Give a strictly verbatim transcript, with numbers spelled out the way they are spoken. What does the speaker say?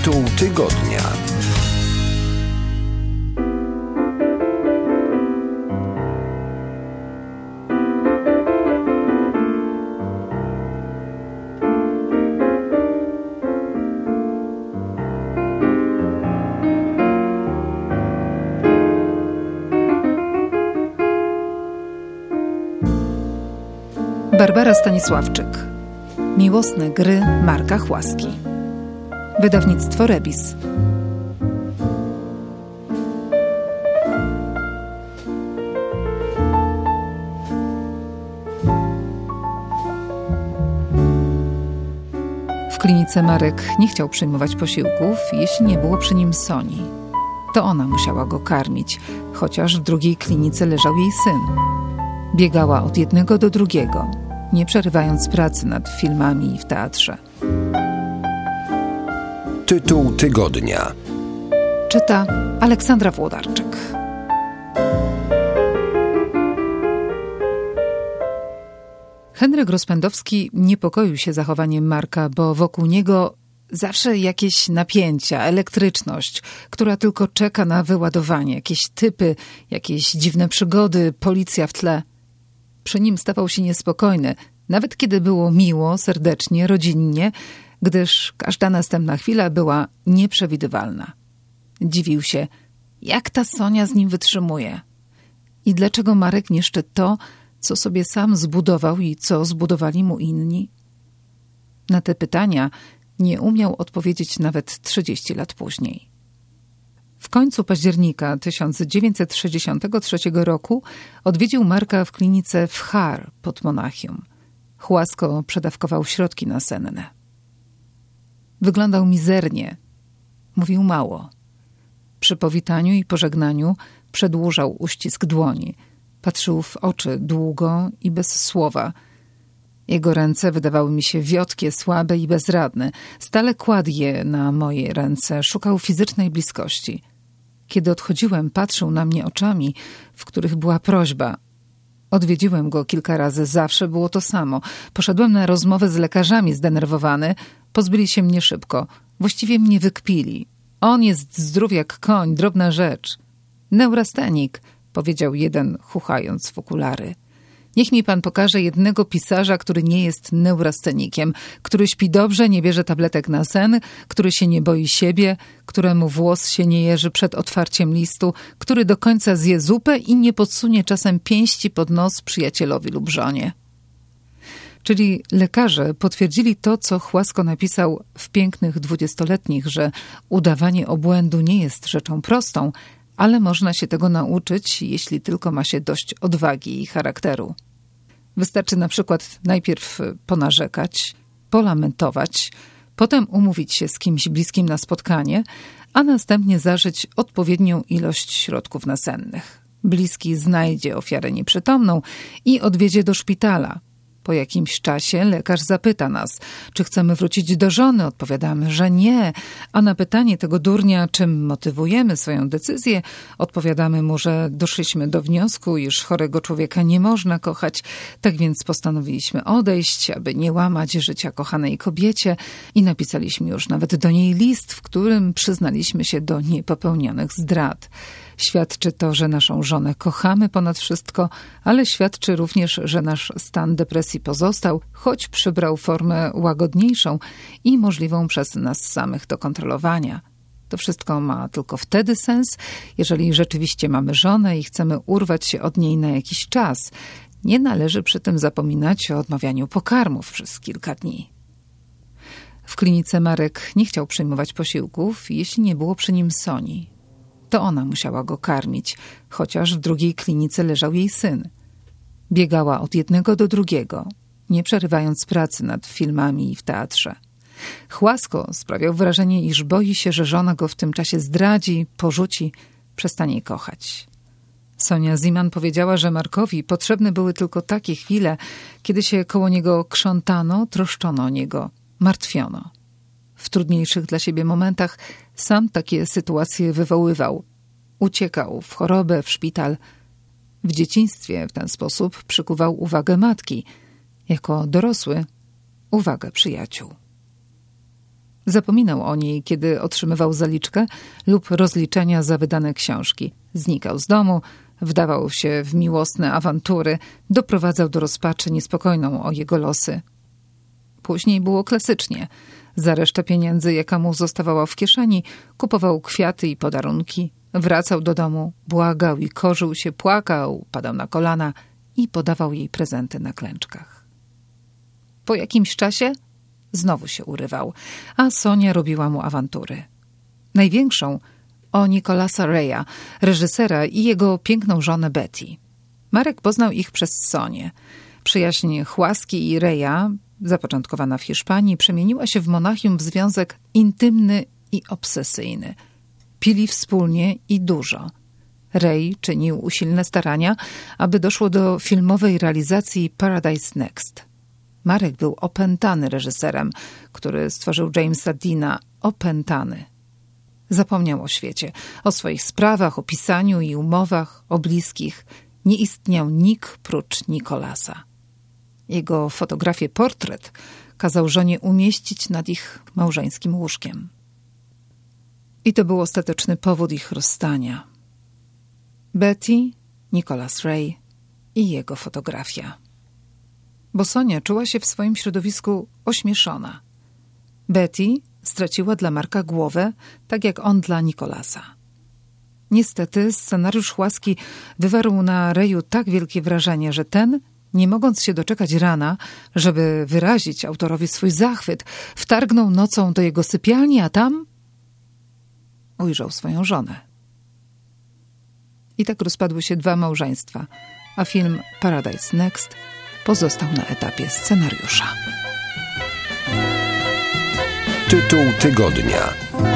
Tytuł tygodnia. Barbara Stanisławczyk. Miłosne gry Marka Chłaski. Wydawnictwo Rebis. W klinice Marek nie chciał przyjmować posiłków, jeśli nie było przy nim Soni. To ona musiała go karmić, chociaż w drugiej klinice leżał jej syn. Biegała od jednego do drugiego, nie przerywając pracy nad filmami w teatrze. Tytuł tygodnia. Czyta Aleksandra Włodarczyk. Henryk Rozpędowski niepokoił się zachowaniem Marka, bo wokół niego zawsze jakieś napięcia, elektryczność, która tylko czeka na wyładowanie, jakieś typy, jakieś dziwne przygody, policja w tle. Przy nim stawał się niespokojny, nawet kiedy było miło, serdecznie, rodzinnie, gdyż każda następna chwila była nieprzewidywalna. Dziwił się, jak ta Sonia z nim wytrzymuje i dlaczego Marek niszczy to, co sobie sam zbudował i co zbudowali mu inni. Na te pytania nie umiał odpowiedzieć nawet trzydzieści lat później. W końcu października tysiąc dziewięćset sześćdziesiątego trzeciego roku odwiedził Marka w klinice w Har pod Monachium. Chłasko przedawkował środki nasenne. Wyglądał mizernie. Mówił mało. Przy powitaniu i pożegnaniu przedłużał uścisk dłoni. Patrzył w oczy długo i bez słowa. Jego ręce wydawały mi się wiotkie, słabe i bezradne. Stale kładł je na moje ręce, szukał fizycznej bliskości. Kiedy odchodziłem, patrzył na mnie oczami, w których była prośba. Odwiedziłem go kilka razy, zawsze było to samo. Poszedłem na rozmowę z lekarzami zdenerwowany. Pozbyli się mnie szybko. Właściwie mnie wykpili. On jest zdrów jak koń, drobna rzecz. Neurastenik, powiedział jeden, chuchając w okulary. Niech mi pan pokaże jednego pisarza, który nie jest neurastenikiem, który śpi dobrze, nie bierze tabletek na sen, który się nie boi siebie, któremu włos się nie jeży przed otwarciem listu, który do końca zje zupę i nie podsunie czasem pięści pod nos przyjacielowi lub żonie. Czyli lekarze potwierdzili to, co Chłasko napisał w Pięknych dwudziestoletnich, że udawanie obłędu nie jest rzeczą prostą, ale można się tego nauczyć, jeśli tylko ma się dość odwagi i charakteru. Wystarczy na przykład najpierw ponarzekać, polamentować, potem umówić się z kimś bliskim na spotkanie, a następnie zażyć odpowiednią ilość środków nasennych. Bliski znajdzie ofiarę nieprzytomną i odwiedzie do szpitala. Po jakimś czasie lekarz zapyta nas, czy chcemy wrócić do żony. Odpowiadamy, że nie, a na pytanie tego durnia, czym motywujemy swoją decyzję, odpowiadamy mu, że doszliśmy do wniosku, iż chorego człowieka nie można kochać, tak więc postanowiliśmy odejść, aby nie łamać życia kochanej kobiecie i napisaliśmy już nawet do niej list, w którym przyznaliśmy się do niepopełnionych zdrad. Świadczy to, że naszą żonę kochamy ponad wszystko, ale świadczy również, że nasz stan depresji pozostał, choć przybrał formę łagodniejszą i możliwą przez nas samych do kontrolowania. To wszystko ma tylko wtedy sens, jeżeli rzeczywiście mamy żonę i chcemy urwać się od niej na jakiś czas. Nie należy przy tym zapominać o odmawianiu pokarmów przez kilka dni. W klinice Marek nie chciał przyjmować posiłków, jeśli nie było przy nim Soni. To ona musiała go karmić, chociaż w drugiej klinice leżał jej syn. Biegała od jednego do drugiego, nie przerywając pracy nad filmami w teatrze. Chłasko sprawiał wrażenie, iż boi się, że żona go w tym czasie zdradzi, porzuci, przestanie kochać. Sonia Ziman powiedziała, że Markowi potrzebne były tylko takie chwile, kiedy się koło niego krzątano, troszczono o niego, martwiono. W trudniejszych dla siebie momentach sam takie sytuacje wywoływał. Uciekał w chorobę, w szpital. W dzieciństwie w ten sposób przykuwał uwagę matki. Jako dorosły uwagę przyjaciół. Zapominał o niej, kiedy otrzymywał zaliczkę lub rozliczenia za wydane książki. Znikał z domu, wdawał się w miłosne awantury, doprowadzał do rozpaczy niespokojną o jego losy. Później było klasycznie. Za resztę pieniędzy, jaka mu zostawała w kieszeni, kupował kwiaty i podarunki, wracał do domu, błagał i korzył się, płakał, padał na kolana i podawał jej prezenty na klęczkach. Po jakimś czasie znowu się urywał, a Sonia robiła mu awantury. Największą o Nicolasa Raya, reżysera, i jego piękną żonę Betty. Marek poznał ich przez Sonię. Przyjaźń Chłaski i Raya, zapoczątkowana w Hiszpanii, przemieniła się w Monachium w związek intymny i obsesyjny. Pili wspólnie i dużo. Ray czynił usilne starania, aby doszło do filmowej realizacji Paradise Next. Marek był opętany reżyserem, który stworzył Jamesa Deana. Opętany. Zapomniał o świecie, o swoich sprawach, o pisaniu i umowach, o bliskich. Nie istniał nikt prócz Nicolasa. Jego fotografię portret kazał żonie umieścić nad ich małżeńskim łóżkiem. I to był ostateczny powód ich rozstania. Betty, Nicolas Ray i jego fotografia. Bo Sonia czuła się w swoim środowisku ośmieszona. Betty straciła dla Marka głowę, tak jak on dla Nicolasa. Niestety scenariusz Chłaski wywarł na Rayu tak wielkie wrażenie, że ten, nie mogąc się doczekać rana, żeby wyrazić autorowi swój zachwyt, wtargnął nocą do jego sypialni, a tam ujrzał swoją żonę. I tak rozpadły się dwa małżeństwa, a film Paradise Next pozostał na etapie scenariusza. Tytuł tygodnia.